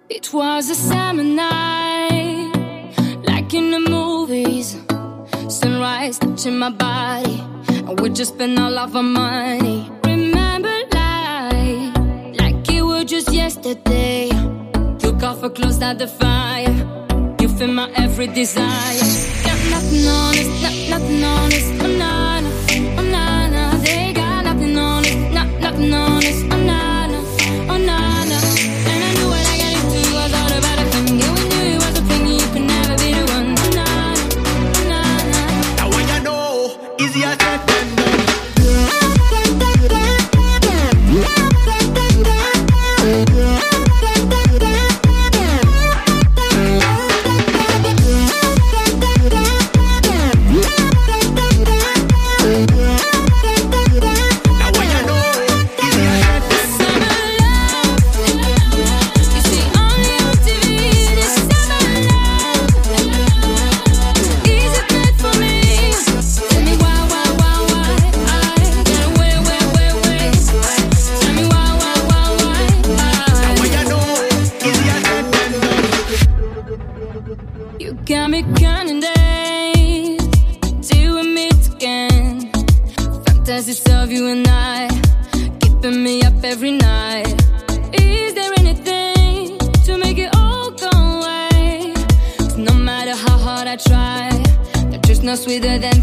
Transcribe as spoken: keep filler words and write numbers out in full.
It was a summer night, like in the movies. Sunrise touching my body, and we just spent all of our money. Remember life, like it was just yesterday. Took off our clothes at the fire. You feel my every desire. Got nothing on us, not, nothing on us. Oh, nah, nah, oh, nah, nah. They got nothing on us, not, nothing on us. Oh, nah, nah, oh, nah, nah. And I knew what I got into was all about a thing. Yeah, we knew it was a thing, you could never be the one. Oh, nah, nah, oh, nah, nah. Now what you know, easier said than done. Got me counting days till we meet again. Fantasies of you and I, keeping me up every night. Is there anything to make it all go away? 'Cause no matter how hard I try, the truth's no sweeter than